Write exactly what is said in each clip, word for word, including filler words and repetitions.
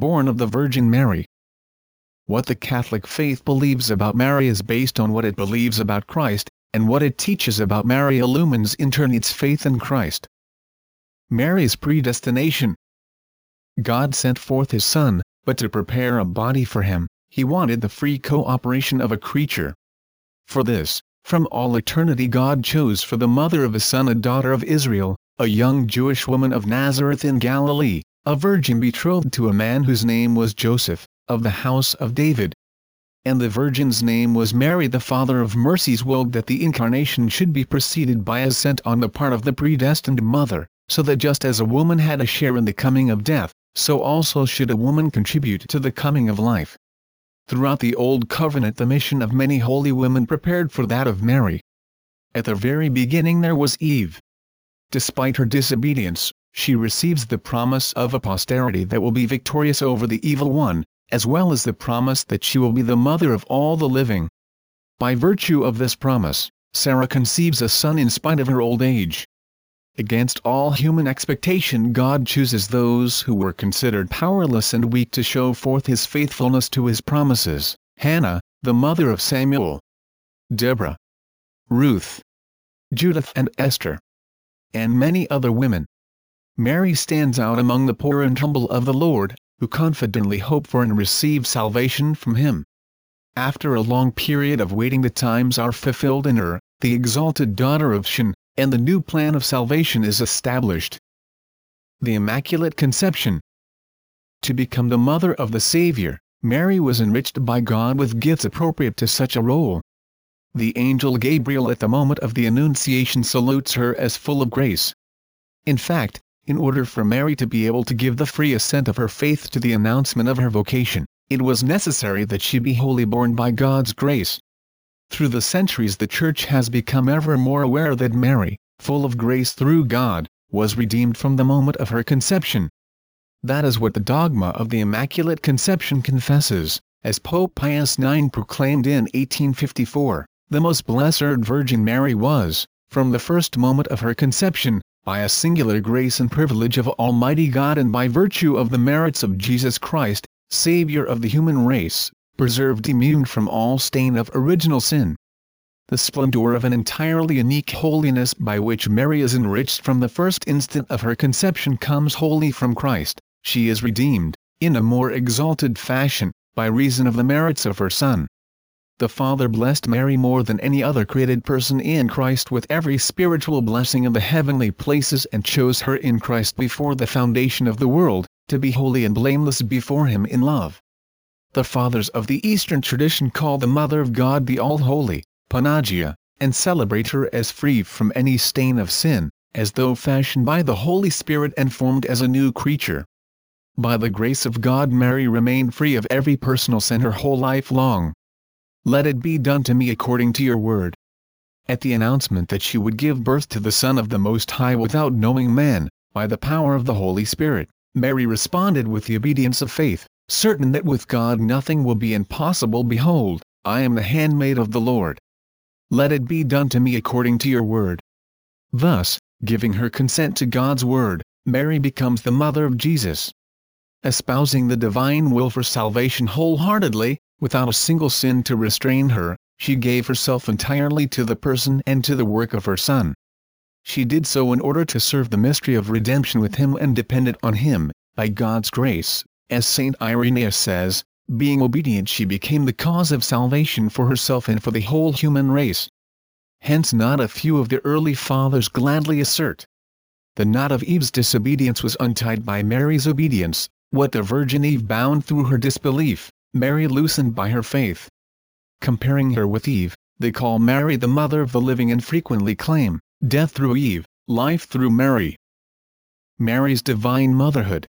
born of the Virgin Mary. What the Catholic faith believes about Mary is based on what it believes about Christ, and what it teaches about Mary illumines in turn its faith in Christ. Mary's predestination. God sent forth his Son, but to prepare a body for him, he wanted the free co-operation of a creature. For this, from all eternity God chose for the mother of his Son a daughter of Israel, a young Jewish woman of Nazareth in Galilee, a virgin betrothed to a man whose name was Joseph, of the house of David. And the virgin's name was Mary. The Father of mercies willed that the incarnation should be preceded by assent on the part of the predestined mother, so that just as a woman had a share in the coming of death, so also should a woman contribute to the coming of life. Throughout the Old Covenant the mission of many holy women prepared for that of Mary. At the very beginning there was Eve. Despite her disobedience, she receives the promise of a posterity that will be victorious over the evil one, as well as the promise that she will be the mother of all the living. By virtue of this promise, Sarah conceives a son in spite of her old age. Against all human expectation God chooses those who were considered powerless and weak to show forth his faithfulness to his promises: Hannah, the mother of Samuel, Deborah, Ruth, Judith and Esther, and many other women. Mary stands out among the poor and humble of the Lord, who confidently hope for and receive salvation from him. After a long period of waiting the times are fulfilled in her, the exalted daughter of Shion, and the new plan of salvation is established. The Immaculate Conception. To become the mother of the Savior, Mary was enriched by God with gifts appropriate to such a role. The angel Gabriel at the moment of the Annunciation salutes her as full of grace. In fact, in order for Mary to be able to give the free assent of her faith to the announcement of her vocation, it was necessary that she be wholly born by God's grace. Through the centuries the Church has become ever more aware that Mary, full of grace through God, was redeemed from the moment of her conception. That is what the dogma of the Immaculate Conception confesses, as Pope Pius the ninth proclaimed in eighteen fifty-four, the Most Blessed Virgin Mary was, from the first moment of her conception, by a singular grace and privilege of Almighty God and by virtue of the merits of Jesus Christ, Savior of the human race, preserved immune from all stain of original sin. The splendor of an entirely unique holiness by which Mary is enriched from the first instant of her conception comes wholly from Christ. She is redeemed, in a more exalted fashion, by reason of the merits of her Son. The Father blessed Mary more than any other created person in Christ with every spiritual blessing of the heavenly places and chose her in Christ before the foundation of the world, to be holy and blameless before him in love. The Fathers of the Eastern tradition call the Mother of God the All-Holy, Panagia, and celebrate her as free from any stain of sin, as though fashioned by the Holy Spirit and formed as a new creature. By the grace of God Mary remained free of every personal sin her whole life long. Let it be done to me according to your word. At the announcement that she would give birth to the Son of the Most High without knowing man, by the power of the Holy Spirit, Mary responded with the obedience of faith, certain that with God nothing will be impossible. Behold, I am the handmaid of the Lord. Let it be done to me according to your word. Thus, giving her consent to God's word, Mary becomes the mother of Jesus. Espousing the divine will for salvation wholeheartedly, without a single sin to restrain her, she gave herself entirely to the person and to the work of her Son. She did so in order to serve the mystery of redemption with him and dependent on him, by God's grace, as Saint Irenaeus says, being obedient she became the cause of salvation for herself and for the whole human race. Hence not a few of the early fathers gladly assert. The knot of Eve's disobedience was untied by Mary's obedience. What the Virgin Eve bound through her disbelief, Mary loosened by her faith. Comparing her with Eve, they call Mary the mother of the living and frequently claim, death through Eve, life through Mary. Mary's divine motherhood.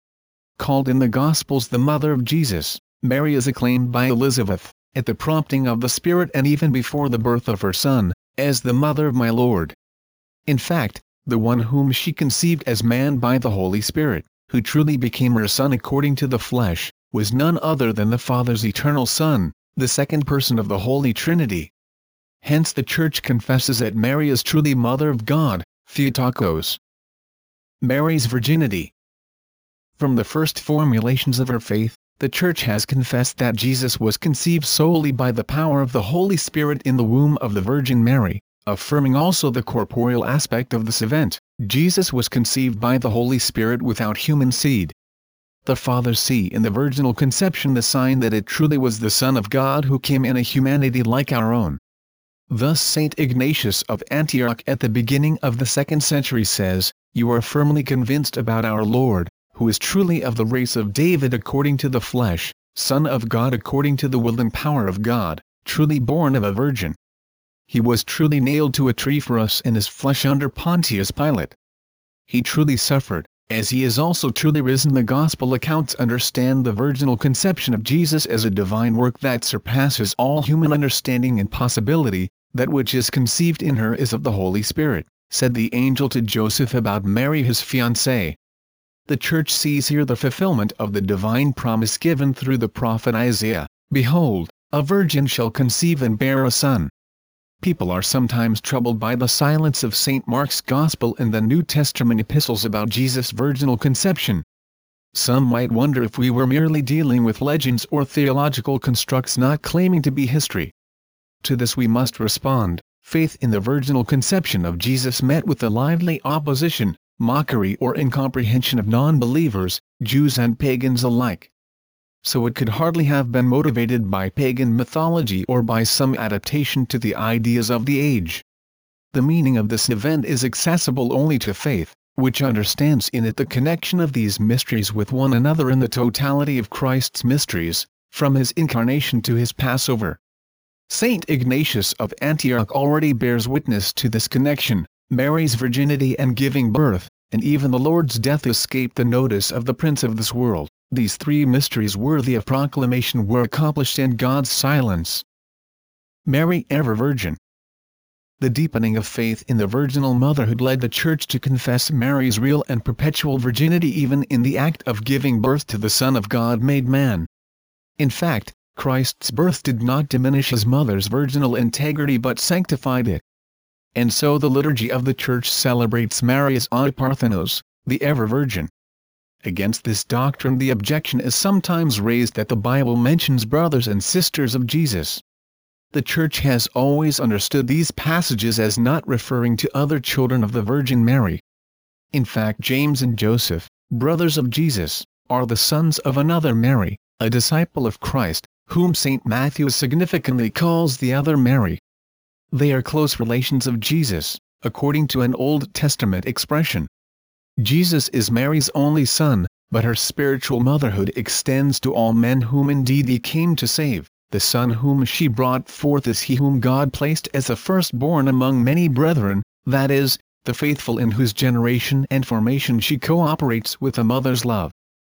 Called in the Gospels the mother of Jesus, Mary is acclaimed by Elizabeth, at the prompting of the Spirit and even before the birth of her Son, as the mother of my Lord. In fact, the one whom she conceived as man by the Holy Spirit, who truly became her Son according to the flesh, was none other than the Father's eternal Son, the second person of the Holy Trinity. Hence the Church confesses that Mary is truly Mother of God, Theotokos. Mary's virginity. From the first formulations of her faith, the Church has confessed that Jesus was conceived solely by the power of the Holy Spirit in the womb of the Virgin Mary, affirming also the corporeal aspect of this event. Jesus was conceived by the Holy Spirit without human seed. The fathers see in the virginal conception the sign that it truly was the Son of God who came in a humanity like our own. Thus Saint Ignatius of Antioch at the beginning of the second century says, "You are firmly convinced about our Lord, who is truly of the race of David according to the flesh, Son of God according to the will and power of God, truly born of a virgin. He was truly nailed to a tree for us in his flesh under Pontius Pilate. He truly suffered, as he is also truly risen." The Gospel accounts understand the virginal conception of Jesus as a divine work that surpasses all human understanding and possibility. "That which is conceived in her is of the Holy Spirit," said the angel to Joseph about Mary his fiancée. The Church sees here the fulfillment of the divine promise given through the prophet Isaiah, "Behold, a virgin shall conceive and bear a son." People are sometimes troubled by the silence of Saint Mark's Gospel and the New Testament epistles about Jesus' virginal conception. Some might wonder if we were merely dealing with legends or theological constructs not claiming to be history. To this we must respond, faith in the virginal conception of Jesus met with the lively opposition, mockery or incomprehension of non-believers, Jews and pagans alike. So it could hardly have been motivated by pagan mythology or by some adaptation to the ideas of the age. The meaning of this event is accessible only to faith, which understands in it the connection of these mysteries with one another in the totality of Christ's mysteries, from his incarnation to his Passover. Saint Ignatius of Antioch already bears witness to this connection. Mary's virginity and giving birth, and even the Lord's death escaped the notice of the prince of this world. These three mysteries worthy of proclamation were accomplished in God's silence. Mary ever virgin. The deepening of faith in the virginal motherhood led the Church to confess Mary's real and perpetual virginity even in the act of giving birth to the Son of God made man. In fact, Christ's birth did not diminish his mother's virginal integrity but sanctified it. And so the liturgy of the Church celebrates Mary as Parthenos, the ever-virgin. Against this doctrine the objection is sometimes raised that the Bible mentions brothers and sisters of Jesus. The Church has always understood these passages as not referring to other children of the Virgin Mary. In fact, James and Joseph, brothers of Jesus, are the sons of another Mary, a disciple of Christ, whom Saint Matthew significantly calls the other Mary. They are close relations of Jesus, according to an Old Testament expression. Jesus is Mary's only son, but her spiritual motherhood extends to all men whom indeed he came to save. The Son whom she brought forth is he whom God placed as the firstborn among many brethren, that is, the faithful in whose generation and formation she cooperates with a mother's love.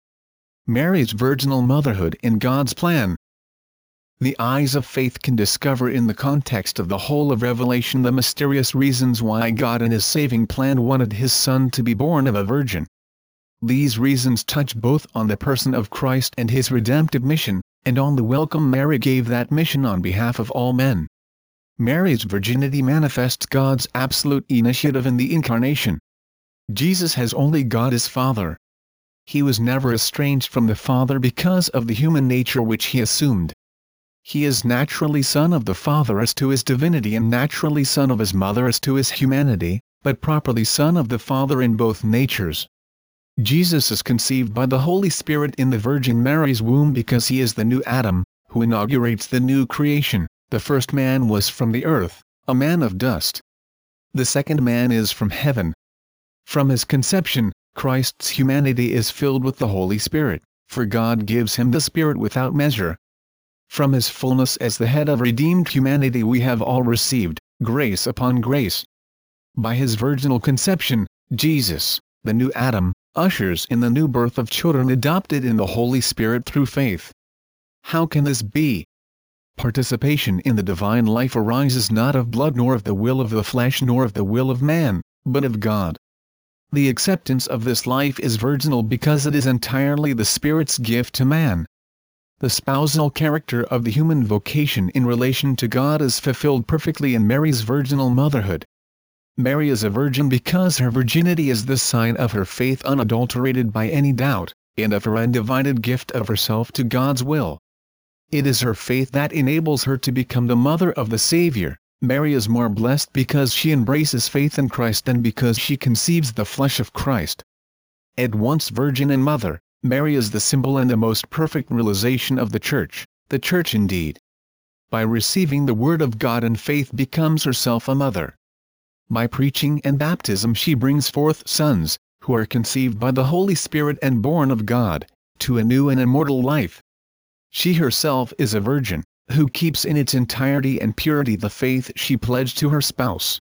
Mary's virginal motherhood in God's plan. The eyes of faith can discover in the context of the whole of Revelation the mysterious reasons why God in his saving plan wanted his Son to be born of a virgin. These reasons touch both on the person of Christ and his redemptive mission, and on the welcome Mary gave that mission on behalf of all men. Mary's virginity manifests God's absolute initiative in the Incarnation. Jesus has only God as Father. He was never estranged from the Father because of the human nature which he assumed. He is naturally Son of the Father as to his divinity and naturally Son of his mother as to his humanity, but properly Son of the Father in both natures. Jesus is conceived by the Holy Spirit in the Virgin Mary's womb because he is the new Adam, who inaugurates the new creation. The first man was from the earth, a man of dust. The second man is from heaven. From his conception, Christ's humanity is filled with the Holy Spirit, for God gives him the Spirit without measure. From his fullness as the head of redeemed humanity we have all received grace upon grace. By his virginal conception, Jesus, the new Adam, ushers in the new birth of children adopted in the Holy Spirit through faith. How can this be? Participation in the divine life arises not of blood nor of the will of the flesh nor of the will of man, but of God. The acceptance of this life is virginal because it is entirely the Spirit's gift to man. The spousal character of the human vocation in relation to God is fulfilled perfectly in Mary's virginal motherhood. Mary is a virgin because her virginity is the sign of her faith unadulterated by any doubt, and of her undivided gift of herself to God's will. It is her faith that enables her to become the mother of the Savior. Mary is more blessed because she embraces faith in Christ than because she conceives the flesh of Christ. At once virgin and mother, Mary is the symbol and the most perfect realization of the Church, the Church indeed. By receiving the Word of God in faith becomes herself a mother. By preaching and baptism she brings forth sons, who are conceived by the Holy Spirit and born of God, to a new and immortal life. She herself is a virgin, who keeps in its entirety and purity the faith she pledged to her spouse.